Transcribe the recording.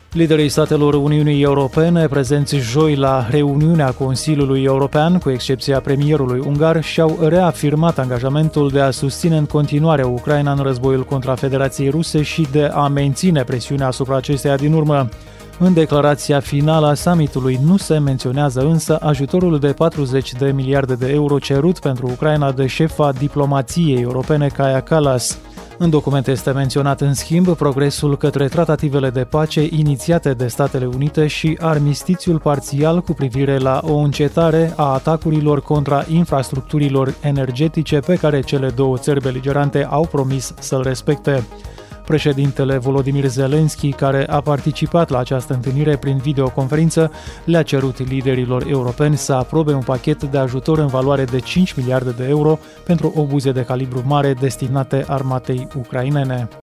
Liderii statelor Uniunii Europene, prezenți joi la reuniunea Consiliului European, cu excepția premierului ungar, și-au reafirmat angajamentul de a susține în continuare Ucraina în războiul contra Federației Ruse și de a menține presiunea asupra acesteia din urmă. În declarația finală a summitului nu se menționează însă ajutorul de 40 de miliarde de euro cerut pentru Ucraina de șefa diplomației europene Kaja Kallas. În document este menționat în schimb progresul către tratativele de pace inițiate de Statele Unite și armistițiul parțial cu privire la o încetare a atacurilor contra infrastructurilor energetice pe care cele două țări beligerante au promis să-l respecte. Președintele Volodymyr Zelensky, care a participat la această întâlnire prin videoconferință, le-a cerut liderilor europeni să aprobe un pachet de ajutor în valoare de 5 miliarde de euro pentru obuze de calibru mare destinate armatei ucrainene.